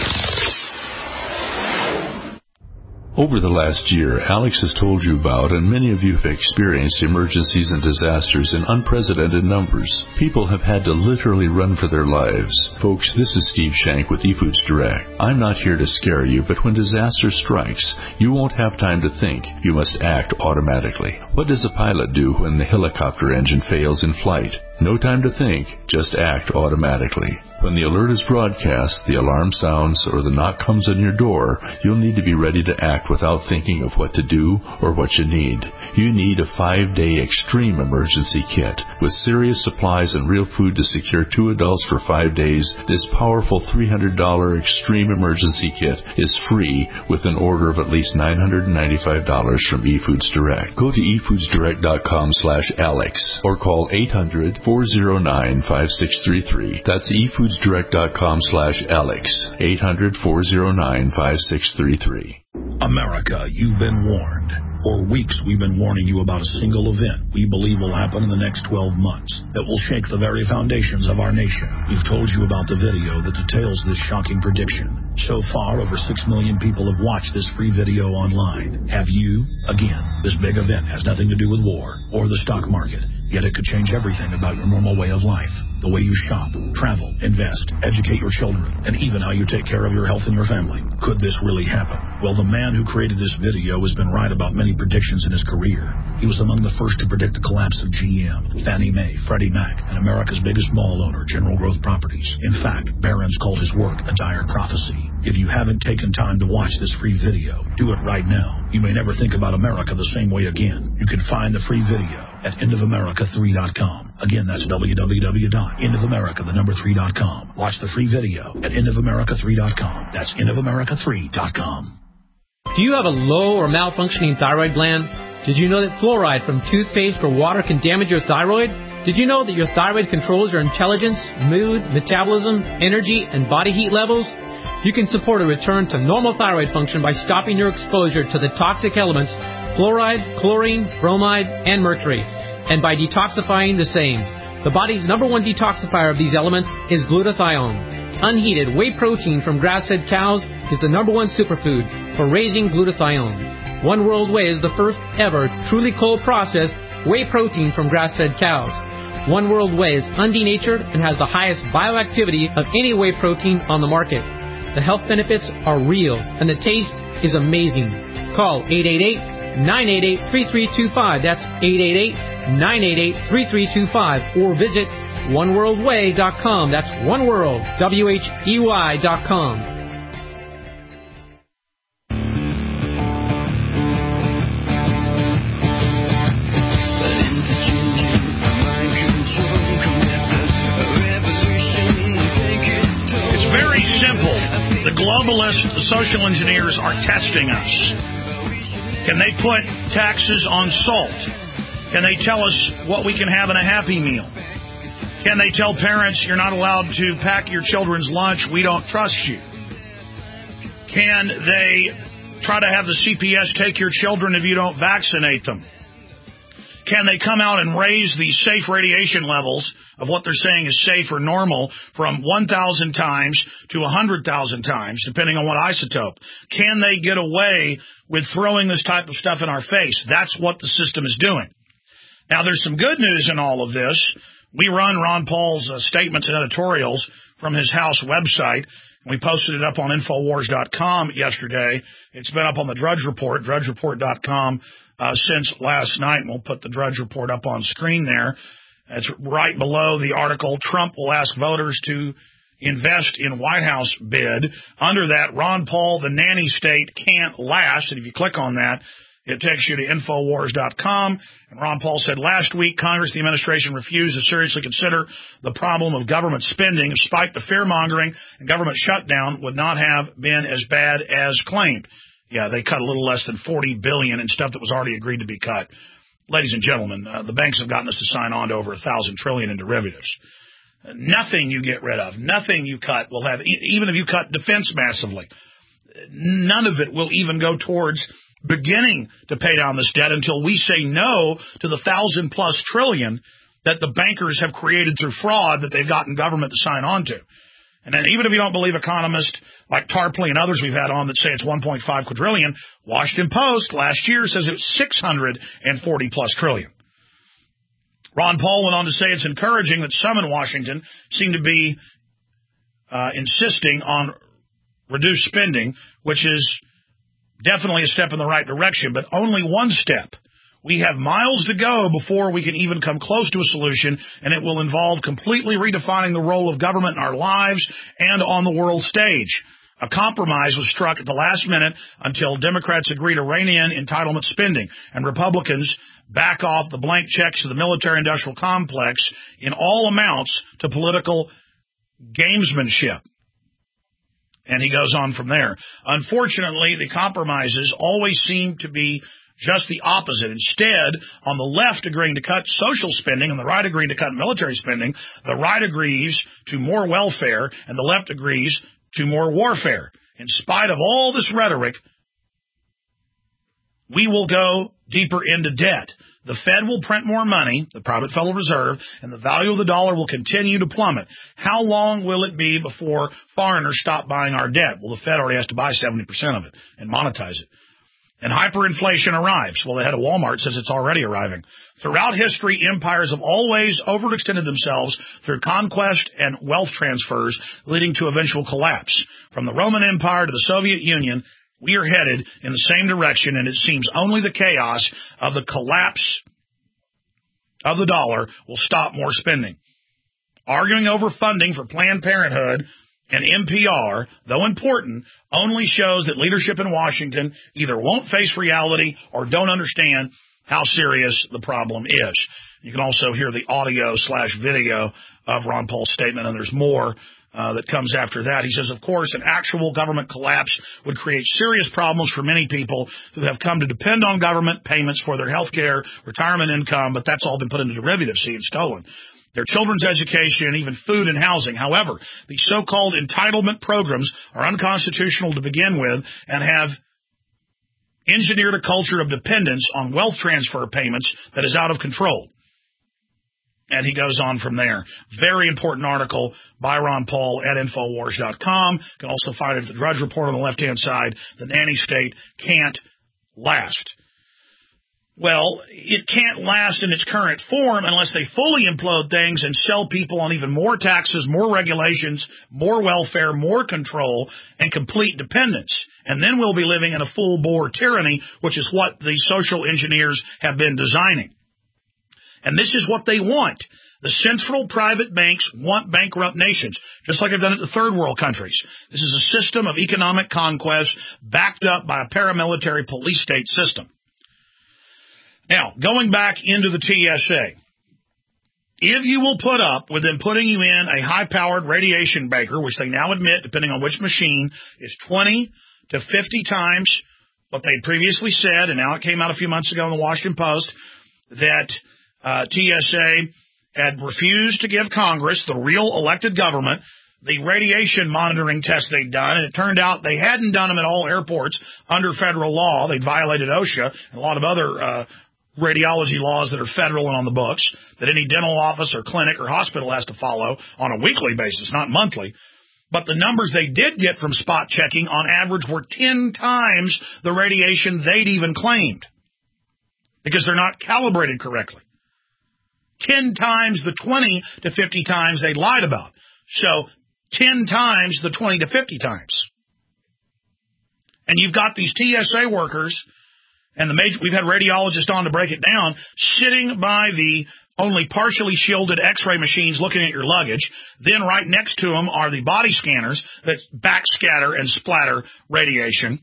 [SPEAKER 20] Over the last year, Alex has told you about, and many of you have experienced, emergencies and disasters in unprecedented numbers. People have had to literally run for their lives. Folks, this is Steve Shank with eFoods Direct. I'm not here to scare you, but when disaster strikes, you won't have time to think. You must act automatically. What does a pilot do when the helicopter engine fails in flight? No time to think, just act automatically. When the alert is broadcast, the alarm sounds, or the knock comes on your door, you'll need to be ready to act without thinking of what to do or what you need. You need a 5-day extreme emergency kit. With serious supplies and real food to secure 2 adults for 5 days, this powerful $300 extreme emergency kit is free with an order of at least $995 from eFoods Direct. Go to efoodsdirect.com/Alex or call 800-409-5633. That's efoodsdirect.com/Alex. 800-409-5633.
[SPEAKER 14] America, you've been warned. For weeks, we've been warning you about a single event we believe will happen in the next 12 months that will shake the very foundations of our nation. We've told you about the video that details this shocking prediction. So far, over 6 million people have watched this free video online. Have you? Again, this big event has nothing to do with war or the stock market, yet it could change everything about your normal way of life. The way you shop, travel, invest, educate your children, and even how you take care of your health and your family. Could this really happen? Well, the man who created this video has been right about many predictions in his career. He was among the first to predict the collapse of GM, Fannie Mae, Freddie Mac, and America's biggest mall owner, General Growth Properties. In fact, Barron's called his work a dire prophecy. If you haven't taken time to watch this free video, do it right now. You may never think about America the same way again. You can find the free video at endofamerica3.com. Again, that's www.endofamerica3.com. Watch the free video at endofamerica3.com. That's endofamerica3.com.
[SPEAKER 21] Do you have a low or malfunctioning thyroid gland? Did you know that fluoride from toothpaste or water can damage your thyroid? Did you know that your thyroid controls your intelligence, mood, metabolism, energy, and body heat levels? You can support a return to normal thyroid function by stopping your exposure to the toxic elements fluoride, chlorine, bromide, and mercury, and by detoxifying the same. The body's #1 detoxifier of these elements is glutathione. Unheated whey protein from grass-fed cows is the #1 superfood for raising glutathione. One World Whey is the first ever truly cold-processed whey protein from grass-fed cows. One World Whey is undenatured and has the highest bioactivity of any whey protein on the market. The health benefits are real, and the taste is amazing. Call 888-988-3325. That's 888-988-3325. Or visit oneworldwhey.com. That's oneworld, WHEY.com.
[SPEAKER 2] Globalist social engineers are testing us. Can they put taxes on salt? Can they tell us what we can have in a Happy Meal? Can they tell parents you're not allowed to pack your children's lunch, we don't trust you? Can they try to have the CPS take your children if you don't vaccinate them? Can they come out and raise the safe radiation levels of what they're saying is safe or normal from 1,000 times to 100,000 times, depending on what isotope? Can they get away with throwing this type of stuff in our face? That's what the system is doing. Now, there's some good news in all of this. We run Ron Paul's statements and editorials from his house website. We posted it up on Infowars.com yesterday. It's been up on the Drudge Report, DrudgeReport.com, since last night. And we'll put the Drudge Report up on screen there. It's right below the article, Trump will ask voters to invest in White House bid. Under that, Ron Paul, the nanny state can't last. And if you click on that, it takes you to Infowars.com. And Ron Paul said last week, Congress, the administration refused to seriously consider the problem of government spending, despite the fear-mongering and government shutdown would not have been as bad as claimed. Yeah, they cut a little less than $40 billion in stuff that was already agreed to be cut. Ladies and gentlemen, the banks have gotten us to sign on to over $1,000 trillion in derivatives. Nothing you get rid of, nothing you cut will have, even if you cut defense massively, none of it will even go towards beginning to pay down this debt until we say no to the 1,000+ trillion that the bankers have created through fraud that they've gotten government to sign on to. And then even if you don't believe economists like Tarpley and others we've had on that say it's 1.5 quadrillion, Washington Post last year says it was 640+ trillion. Ron Paul went on to say it's encouraging that some in Washington seem to be insisting on reduced spending, which is definitely a step in the right direction, but only one step. We have miles to go before we can even come close to a solution, and it will involve completely redefining the role of government in our lives and on the world stage. A compromise was struck at the last minute until Democrats agreed to rein in entitlement spending, and Republicans back off the blank checks to the military-industrial complex in all amounts to political gamesmanship. And he goes on from there. Unfortunately, the compromises always seem to be just the opposite. Instead, on the left agreeing to cut social spending and the right agreeing to cut military spending, the right agrees to more welfare and the left agrees to more warfare. In spite of all this rhetoric, we will go deeper into debt. The Fed will print more money, the private Federal Reserve, and the value of the dollar will continue to plummet. How long will it be before foreigners stop buying our debt? Well, the Fed already has to buy 70% of it and monetize it. And hyperinflation arrives. Well, the head of Walmart says it's already arriving. Throughout history, empires have always overextended themselves through conquest and wealth transfers, leading to eventual collapse. From the Roman Empire to the Soviet Union, we are headed in the same direction, and it seems only the chaos of the collapse of the dollar will stop more spending. Arguing over funding for Planned Parenthood and NPR, though important, only shows that leadership in Washington either won't face reality or don't understand how serious the problem is. You can also hear the audio/video of Ron Paul's statement, and there's more that comes after that. He says, of course, an actual government collapse would create serious problems for many people who have come to depend on government payments for their health care, retirement income, but that's all been put into derivatives, and stolen. Their children's education, even food and housing. However, the so-called entitlement programs are unconstitutional to begin with and have engineered a culture of dependence on wealth transfer payments that is out of control. And he goes on from there. Very important article by Ron Paul at Infowars.com. You can also find it at the Drudge Report on the left-hand side. The nanny state can't last. Well, it can't last in its current form unless they fully implode things and sell people on even more taxes, more regulations, more welfare, more control, and complete dependence. And then we'll be living in a full-bore tyranny, which is what the social engineers have been designing. And this is what they want. The central private banks want bankrupt nations, just like they've done it to third world countries. This is a system of economic conquest backed up by a paramilitary police state system. Now, going back into the TSA, if you will put up with them putting you in a high-powered radiation banker, which they now admit, depending on which machine, is 20 to 50 times what they previously said, and now it came out a few months ago in the Washington Post, that TSA had refused to give Congress, the real elected government, the radiation monitoring tests they'd done, and it turned out they hadn't done them at all airports under federal law. They'd violated OSHA and a lot of other radiology laws that are federal and on the books that any dental office or clinic or hospital has to follow on a weekly basis, not monthly. But the numbers they did get from spot checking on average were 10 times the radiation they'd even claimed because they're not calibrated correctly. 10 times the 20 to 50 times they lied about. So 10 times the 20 to 50 times. And you've got these TSA workers, and we've had radiologists on to break it down, sitting by the only partially shielded x-ray machines looking at your luggage. Then right next to them are the body scanners that backscatter and splatter radiation.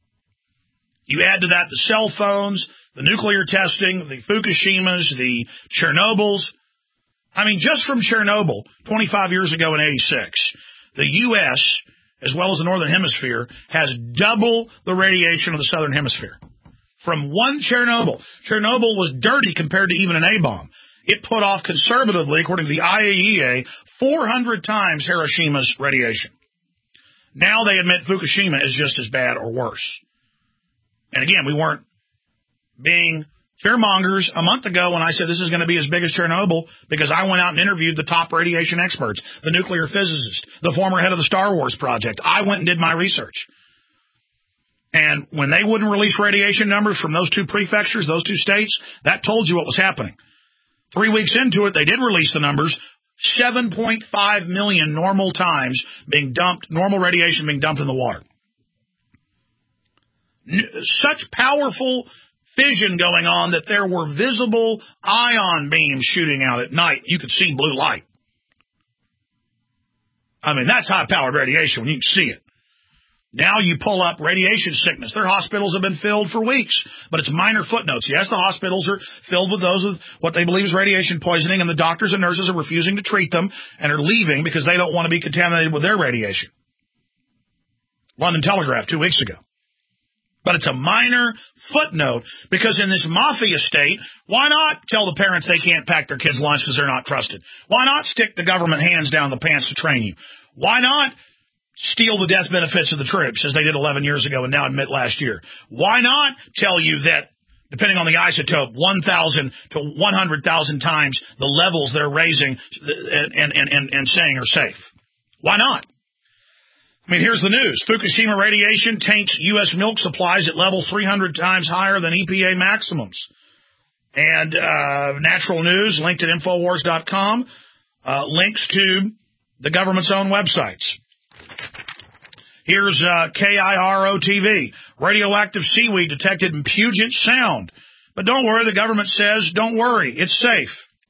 [SPEAKER 2] You add to that the cell phones, the nuclear testing, the Fukushimas, the Chernobyls. I mean, just from Chernobyl 25 years ago in 86, the U.S., as well as the Northern Hemisphere, has double the radiation of the Southern Hemisphere. From one Chernobyl. Chernobyl was dirty compared to even an A-bomb. It put off conservatively, according to the IAEA, 400 times Hiroshima's radiation. Now they admit Fukushima is just as bad or worse. And again, we weren't being fearmongers a month ago when I said this is going to be as big as Chernobyl, because I went out and interviewed the top radiation experts, the nuclear physicist, the former head of the Star Wars project. I went and did my research. And when they wouldn't release radiation numbers from those two prefectures, those two states, that told you what was happening. 3 weeks into it, they did release the numbers. 7.5 million normal times being dumped, normal radiation being dumped in the water. Such powerful fission going on that there were visible ion beams shooting out at night. You could see blue light. I mean, that's high-powered radiation when you can see it. Now you pull up radiation sickness. Their hospitals have been filled for weeks, but it's minor footnotes. Yes, the hospitals are filled with those with what they believe is radiation poisoning, and the doctors and nurses are refusing to treat them and are leaving because they don't want to be contaminated with their radiation. London Telegraph 2 weeks ago. But it's a minor footnote, because in this mafia state, why not tell the parents they can't pack their kids' lunch because they're not trusted? Why not stick the government hands down the pants to train you? Why not steal the death benefits of the troops, as they did 11 years ago and now admit last year? Why not tell you that, depending on the isotope, 1,000 to 100,000 times the levels they're raising and saying are safe? Why not? I mean, here's the news. Fukushima radiation taints U.S. milk supplies at levels 300 times higher than EPA maximums. And Natural News, linked at Infowars.com, links to the government's own websites. Here's KIRO-TV. Radioactive seaweed detected in Puget Sound. But don't worry, the government says, don't worry, it's safe.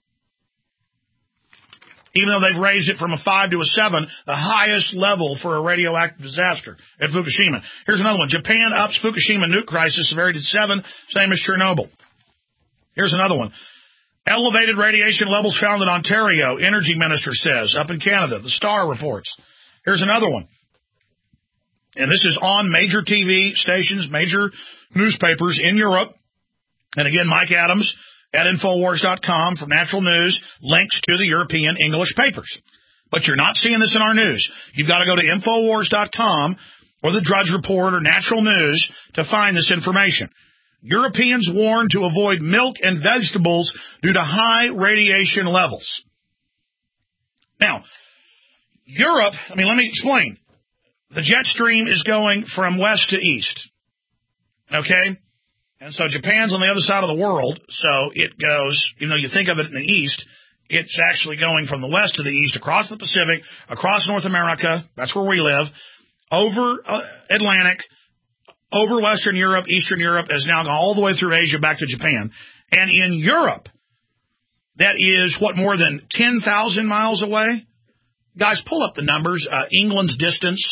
[SPEAKER 2] Even though they've raised it from a 5 to a 7, the highest level for a radioactive disaster at Fukushima. Here's another one. Japan ups Fukushima nuke crisis severity to 7, same as Chernobyl. Here's another one. Elevated radiation levels found in Ontario, Energy Minister says, up in Canada. The Star reports. Here's another one. And this is on major TV stations, major newspapers in Europe. And again, Mike Adams at Infowars.com from Natural News links to the European English papers. But you're not seeing this in our news. You've got to go to Infowars.com or the Drudge Report or Natural News to find this information. Europeans warn to avoid milk and vegetables due to high radiation levels. Now, Europe, let me explain. The jet stream is going from west to east. Okay? And so Japan's on the other side of the world, so it goes, even though you think of it in the east, it's actually going from the west to the east, across the Pacific, across North America, that's where we live, over Atlantic, over Western Europe, Eastern Europe, has now gone all the way through Asia back to Japan. And in Europe, that is, more than 10,000 miles away? Guys, pull up the numbers. England's distance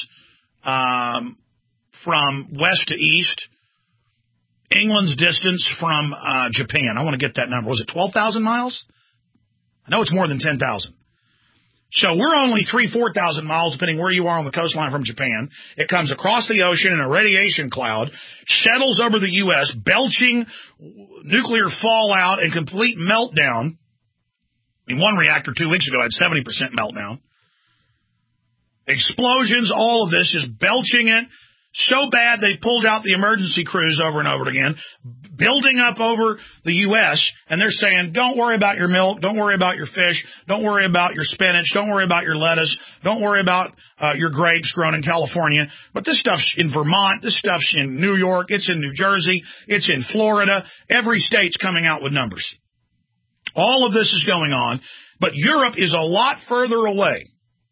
[SPEAKER 2] from west to east. England's distance from Japan. I want to get that number. Was it 12,000 miles? I know it's more than 10,000. So we're only 4,000 miles, depending where you are on the coastline from Japan. It comes across the ocean in a radiation cloud, settles over the U.S., belching nuclear fallout and complete meltdown. One reactor 2 weeks ago had 70% meltdown. Explosions, all of this is belching it. So bad they pulled out the emergency crews over and over again, building up over the U.S., and they're saying, don't worry about your milk, don't worry about your fish, don't worry about your spinach, don't worry about your lettuce, don't worry about your grapes grown in California. But this stuff's in Vermont, this stuff's in New York, it's in New Jersey, it's in Florida. Every state's coming out with numbers. All of this is going on, but Europe is a lot further away.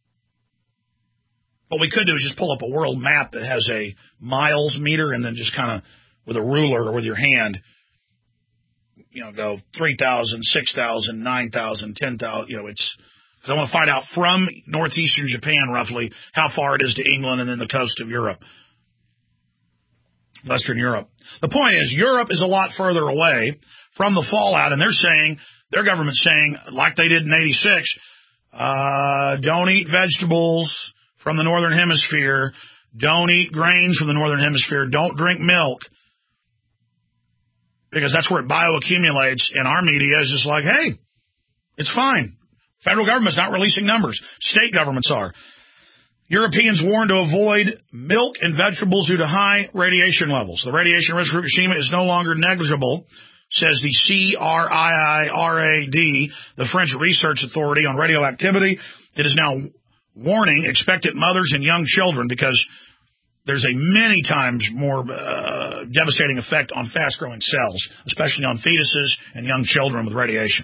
[SPEAKER 2] What we could do is just pull up a world map that has a miles meter and then just kind of with a ruler or with your hand, go 3,000, 6,000, 9,000, 10,000. It's because I want to find out from northeastern Japan roughly how far it is to England and then the coast of Europe, Western Europe. The point is Europe is a lot further away from the fallout, and they're saying, their government's saying, like they did in 86, don't eat vegetables from the Northern Hemisphere. Don't eat grains from the Northern Hemisphere. Don't drink milk. Because that's where it bioaccumulates, and our media is just like, hey, it's fine. Federal government's not releasing numbers. State governments are. Europeans warned to avoid milk and vegetables due to high radiation levels. The radiation risk for Fukushima is no longer negligible, says the CRIIRAD, the French Research Authority on Radioactivity. It is now warning expectant mothers and young children because there's a many times more devastating effect on fast-growing cells, especially on fetuses and young children with radiation.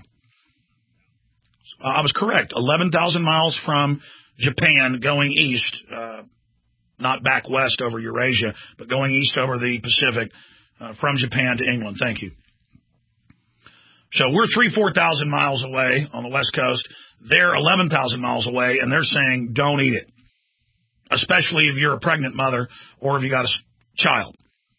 [SPEAKER 2] I was correct. 11,000 miles from Japan going east, not back west over Eurasia, but going east over the Pacific from Japan to England. Thank you. So we're 4,000 miles away on the West Coast. They're 11,000 miles away, and they're saying don't eat it, especially if you're a pregnant mother or if you got a child.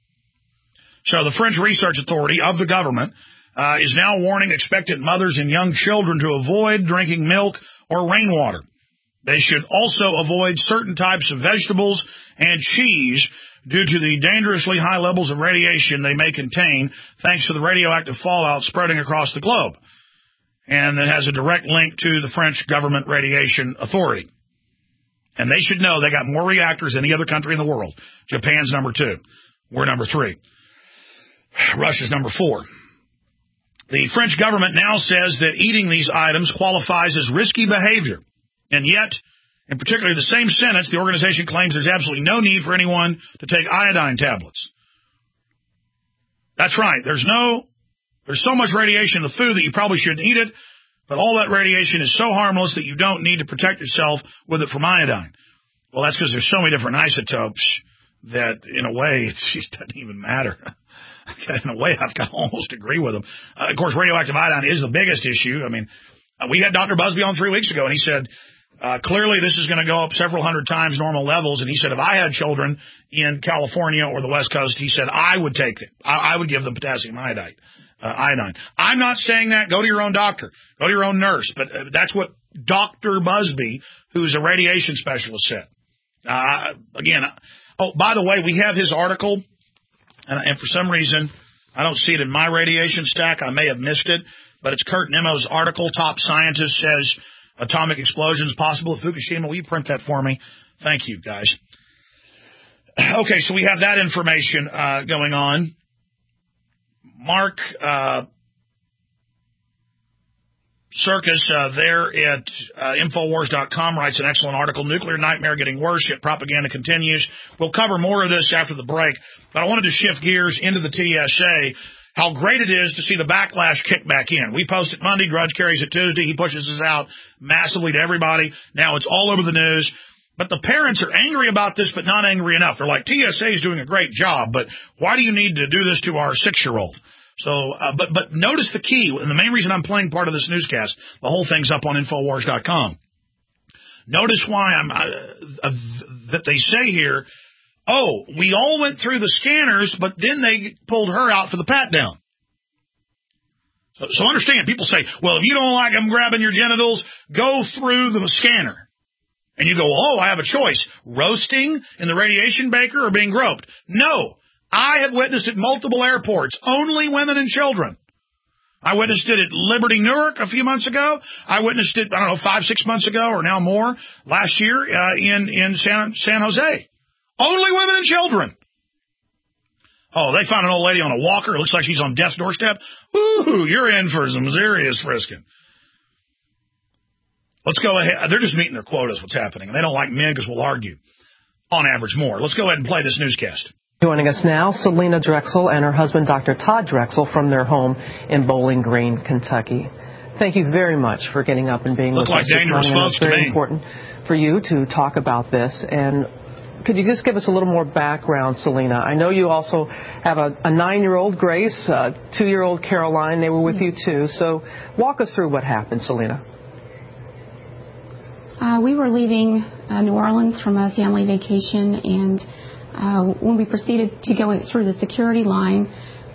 [SPEAKER 2] So the French Research Authority of the government is now warning expectant mothers and young children to avoid drinking milk or rainwater. They should also avoid certain types of vegetables and cheese due to the dangerously high levels of radiation they may contain, thanks to the radioactive fallout spreading across the globe. And it has a direct link to the French Government Radiation Authority. And they should know they got more reactors than any other country in the world. Japan's number 2. We're number 3. Russia's number 4. The French government now says that eating these items qualifies as risky behavior. And yet, in particular the same sentence, the organization claims there's absolutely no need for anyone to take iodine tablets. That's right. There's so much radiation in the food that you probably shouldn't eat it, but all that radiation is so harmless that you don't need to protect yourself with it from iodine. Well, that's because there's so many different isotopes that, in a way, it just doesn't even matter. In a way, I've got to almost agree with them. Of course, radioactive iodine is the biggest issue. I mean, we had Dr. Busby on 3 weeks ago, and he said, clearly this is going to go up several hundred times normal levels. And he said, if I had children in California or the West Coast, he said, I would take it. I would give them potassium iodine. I'm not saying that. Go to your own doctor. Go to your own nurse. But that's what Dr. Busby, who's a radiation specialist, said. Again, by the way, we have his article. And for some reason, I don't see it in my radiation stack. I may have missed it. But it's Kurt Nemo's article. Top scientist says atomic explosions possible at Fukushima. Will you print that for me? Thank you, guys. Okay, so we have that information going on. Mark Circus there at Infowars.com writes an excellent article. Nuclear nightmare getting worse, yet propaganda continues. We'll cover more of this after the break, but I wanted to shift gears into the TSA. How great it is to see the backlash kick back in. We post it Monday, Grudge carries it Tuesday. He pushes us out massively to everybody. Now it's all over the news. But the parents are angry about this, but not angry enough. They're like, TSA is doing a great job, but why do you need to do this to our 6-year-old? So, but notice the key, and the main reason I'm playing part of this newscast, the whole thing's up on Infowars.com. Notice why that they say here, oh, we all went through the scanners, but then they pulled her out for the pat-down. So understand, people say, well, if you don't like them grabbing your genitals, go through the scanner. And you go, oh, I have a choice, roasting in the radiation baker or being groped. No, I have witnessed it at multiple airports, only women and children. I witnessed it at Liberty Newark a few months ago. I witnessed it, 5-6 months ago or now more, last year in San Jose. Only women and children. Oh, they found an old lady on a walker. It looks like she's on death's doorstep. Ooh, you're in for some serious frisking. Let's go ahead. They're just meeting their quotas, what's happening. And they don't like men because we'll argue. On average, more. Let's go ahead and play this newscast.
[SPEAKER 3] Joining us now, Selena Drexel and her husband, Dr. Todd Drexel, from their home in Bowling Green, Kentucky. Thank you very much for getting up and being with us.
[SPEAKER 2] Look like dangerous folks to me.
[SPEAKER 3] It's very important for you to talk about this. And could you just give us a little more background, Selena? I know you also have a 9-year-old, Grace, a 2-year-old, Caroline. They were with you, too. So walk us through what happened, Selena.
[SPEAKER 22] We were leaving New Orleans from a family vacation, and when we proceeded to go through the security line,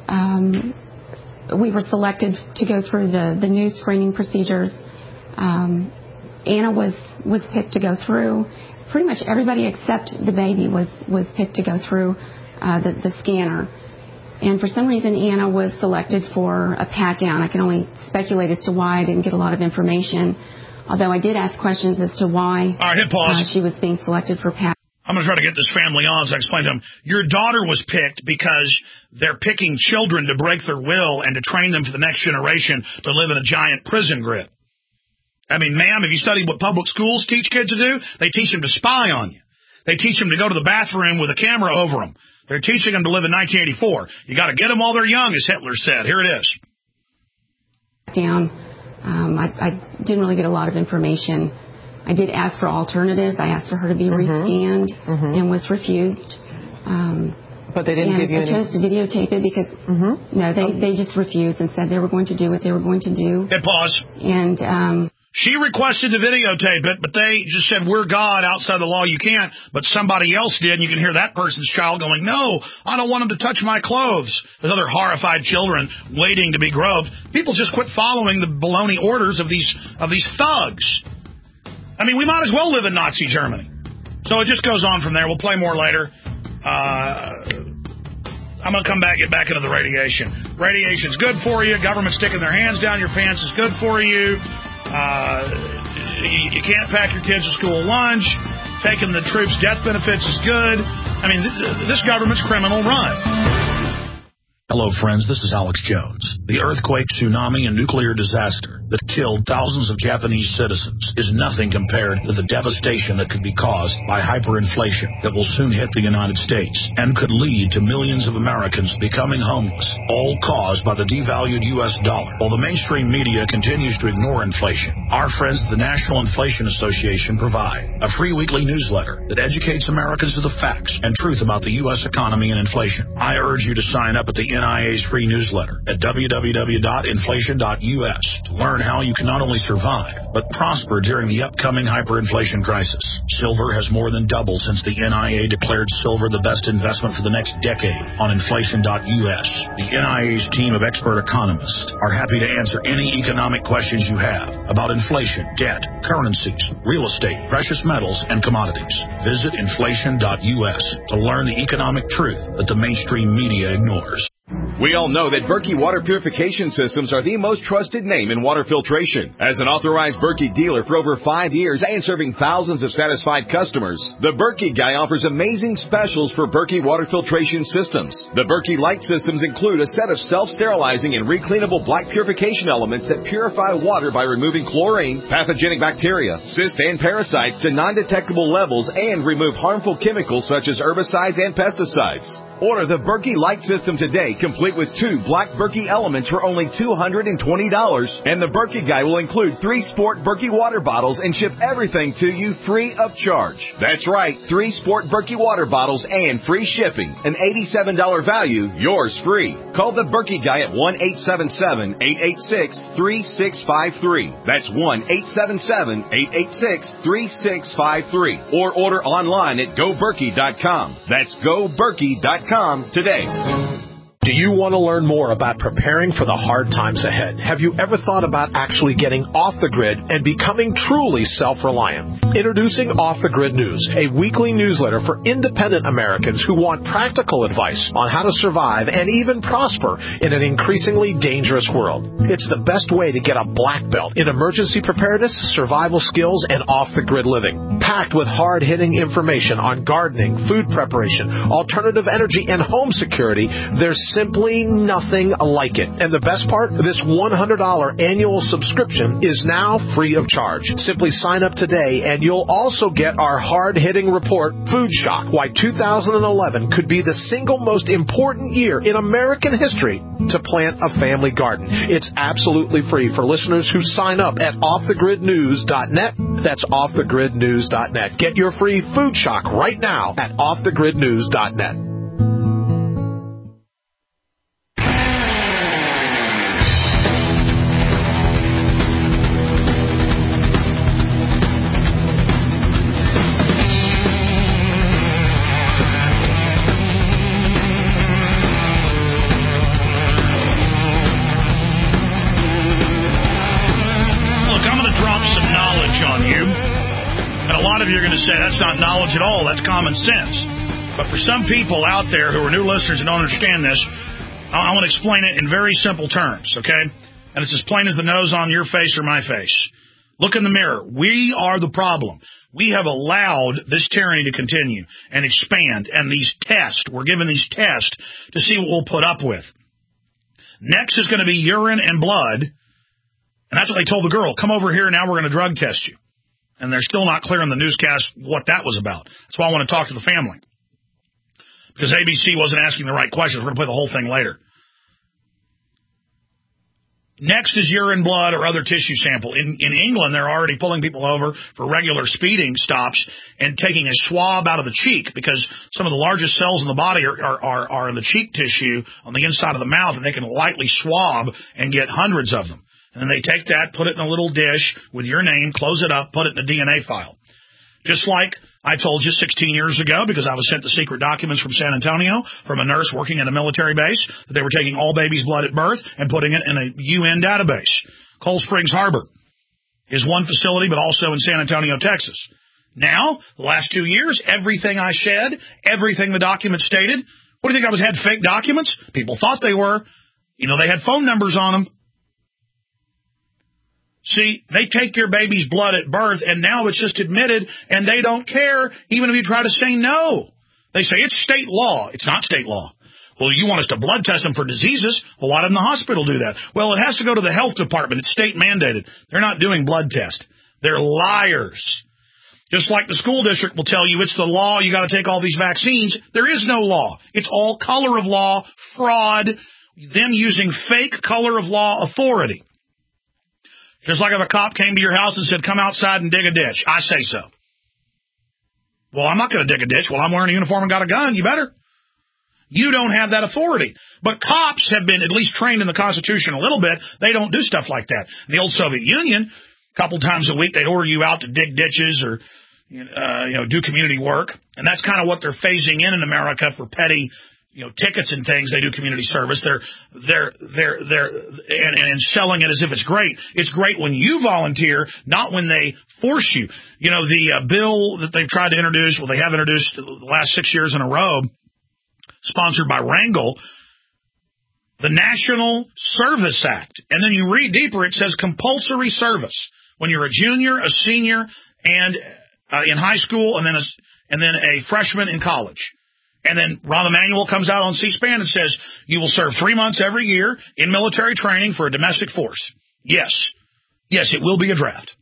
[SPEAKER 22] we were selected to go through the new screening procedures. Anna was picked to go through. Pretty much everybody except the baby was picked to go through the scanner. And for some reason, Anna was selected for a pat-down. I can only speculate as to why. I didn't get a lot of information Although I did ask questions as to why
[SPEAKER 2] all right, hit pause.
[SPEAKER 22] She was being selected for PAC.
[SPEAKER 2] I'm going to try to get this family on as I explain to them. Your daughter was picked because they're picking children to break their will and to train them for the next generation to live in a giant prison grid. I mean, ma'am, if you study what public schools teach kids to do, they teach them to spy on you. They teach them to go to the bathroom with a camera over them. They're teaching them to live in 1984. You got to get them while they're young, as Hitler said. Here it is.
[SPEAKER 22] I didn't really get a lot of information. I did ask for alternatives. I asked for her to be rescanned and was refused.
[SPEAKER 3] But they didn't give you
[SPEAKER 22] I chose to videotape it because, no, they just refused and said they were going to do what they were going to do.
[SPEAKER 2] Hit pause.
[SPEAKER 22] And
[SPEAKER 2] she requested to videotape it, but they just said, we're God, outside the law you can't. But somebody else did, and you can hear that person's child going, no, I don't want him to touch my clothes. There's other horrified children waiting to be groped. People just quit following the baloney orders of these thugs. I mean, we might as well live in Nazi Germany. So it just goes on from there. We'll play more later. I'm going to get back into the radiation. Radiation's good for you. Government sticking their hands down your pants is good for you. You can't pack your kids to school lunch. Taking the troops' death benefits is good. I mean, this government's criminal run.
[SPEAKER 14] Hello, friends. This is Alex Jones. The earthquake, tsunami, and nuclear disaster that killed thousands of Japanese citizens is nothing compared to the devastation that could be caused by hyperinflation that will soon hit the United States and could lead to millions of Americans becoming homeless, all caused by the devalued U.S. dollar. While the mainstream media continues to ignore inflation, our friends at the National Inflation Association provide a free weekly newsletter that educates Americans to the facts and truth about the U.S. economy and inflation. I urge you to sign up at the NIA's free newsletter at www.inflation.us to learn how you can not only survive, but prosper during the upcoming hyperinflation crisis. Silver has more than doubled since the NIA declared silver the best investment for the next decade on inflation.us. The NIA's team of expert economists are happy to answer any economic questions you have about inflation, debt, currencies, real estate, precious metals, and commodities. Visit inflation.us to learn the economic truth that the mainstream media ignores.
[SPEAKER 4] We all know that Berkey Water Purification Systems are the most trusted name in water filtration. As an authorized Berkey dealer for over 5 years and serving thousands of satisfied customers, the Berkey Guy offers amazing specials for Berkey Water Filtration Systems. The Berkey Light Systems include a set of self-sterilizing and recleanable black purification elements that purify water by removing chlorine, pathogenic bacteria, cysts, and parasites to non-detectable levels and remove harmful chemicals such as herbicides and pesticides. Order the Berkey Light System today, complete with 2 black Berkey elements for only $220. And the Berkey Guy will include 3 Sport Berkey water bottles and ship everything to you free of charge. That's right, 3 Sport Berkey water bottles and free shipping. An $87 value, yours free. Call the Berkey Guy at 1-877-886-3653. That's 1-877-886-3653. Or order online at GoBerkey.com. That's GoBerkey.com today.
[SPEAKER 5] Do you want to learn more about preparing for the hard times ahead? Have you ever thought about actually getting off the grid and becoming truly self-reliant? Introducing Off the Grid News, a weekly newsletter for independent Americans who want practical advice on how to survive and even prosper in an increasingly dangerous world. It's the best way to get a black belt in emergency preparedness, survival skills, and off-the-grid living. Packed with hard-hitting information on gardening, food preparation, alternative energy, and home security, there's simply nothing like it. And the best part, this $100 annual subscription is now free of charge. Simply sign up today and you'll also get our hard-hitting report, Food Shock, Why 2011 Could Be the Single Most Important Year in American History to Plant a Family Garden. It's absolutely free for listeners who sign up at offthegridnews.net. That's offthegridnews.net. Get your free Food Shock right now at offthegridnews.net.
[SPEAKER 2] You're going to say that's not knowledge at all, that's common sense. But for some people out there who are new listeners and don't understand this, I want to explain it in very simple terms, okay? And it's as plain as the nose on your face or my face. Look in the mirror. We are the problem. We have allowed this tyranny to continue and expand, and these tests, we're given these tests to see what we'll put up with. Next is going to be urine and blood, and that's what they told the girl. Come over here, now we're going to drug test you. And they're still not clear on the newscast what that was about. That's why I want to talk to the family. Because ABC wasn't asking the right questions. We're going to play the whole thing later. Next is urine, blood, or other tissue sample. In England, they're already pulling people over for regular speeding stops and taking a swab out of the cheek because some of the largest cells in the body are in the cheek tissue on the inside of the mouth, and they can lightly swab and get hundreds of them. And then they take that, put it in a little dish with your name, close it up, put it in a DNA file. Just like I told you 16 years ago, because I was sent the secret documents from San Antonio from a nurse working at a military base, that they were taking all babies' blood at birth and putting it in a UN database. Cold Springs Harbor is one facility, but also in San Antonio, Texas. Now, the last 2 years, everything I said, everything the document stated, what do you think I had fake documents? People thought they were. You know, they had phone numbers on them. See, they take your baby's blood at birth, and now it's just admitted, and they don't care, even if you try to say no. They say, it's state law. It's not state law. Well, you want us to blood test them for diseases? Well, why doesn't the hospital do that? Well, it has to go to the health department. It's state mandated. They're not doing blood tests. They're liars. Just like the school district will tell you it's the law, you got to take all these vaccines. There is no law. It's all color of law, fraud, them using fake color of law authority. Just like if a cop came to your house and said, come outside and dig a ditch. I say so. Well, I'm not going to dig a ditch. Well, I'm wearing a uniform and got a gun. You better. You don't have that authority. But cops have been at least trained in the Constitution a little bit. They don't do stuff like that. In the old Soviet Union, a couple times a week, they'd order you out to dig ditches or do community work. And that's kind of what they're phasing in America for petty tickets and things. They do community service. They're selling it as if it's great. It's great when you volunteer, not when they force you. The bill that they've tried to introduce, they have introduced the last 6 years in a row, sponsored by Wrangle, the National Service Act. And then you read deeper, it says compulsory service. When you're a junior, a senior, and in high school, and then a freshman in college. And then Rahm Emanuel comes out on C-SPAN and says, you will serve 3 months every year in military training for a domestic force. Yes, it will be a draft.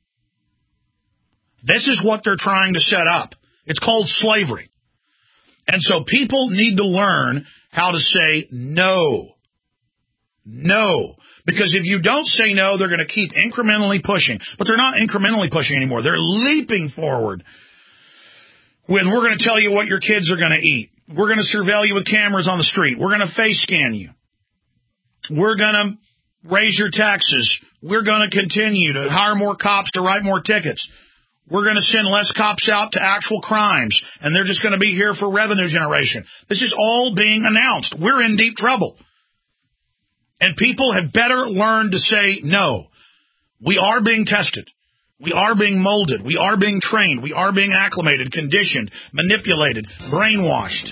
[SPEAKER 2] This is what they're trying to set up. It's called slavery. And so people need to learn how to say no. No. Because if you don't say no, they're going to keep incrementally pushing. But they're not incrementally pushing anymore. They're leaping forward. When we're going to tell you what your kids are going to eat. We're going to surveil you with cameras on the street. We're going to face scan you. We're going to raise your taxes. We're going to continue to hire more cops to write more tickets. We're going to send less cops out to actual crimes, and they're just going to be here for revenue generation. This is all being announced. We're in deep trouble. And people had better learn to say no. We are being tested. We are being molded. We are being trained. We are being acclimated, conditioned, manipulated, brainwashed,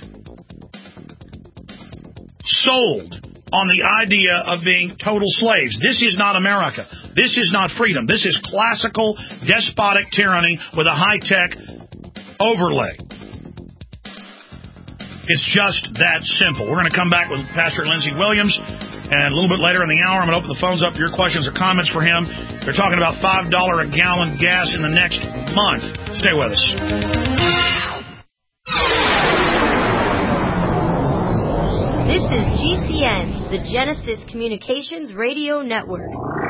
[SPEAKER 2] sold on the idea of being total slaves. This is not America. This is not freedom. This is classical despotic tyranny with a high-tech overlay. It's just that simple. We're going to come back with Pastor Lindsey Williams, and a little bit later in the hour, I'm going to open the phones up for your questions or comments for him. They're talking about $5 a gallon gas in the next month. Stay with us.
[SPEAKER 6] This is GCN, the Genesis Communications Radio Network.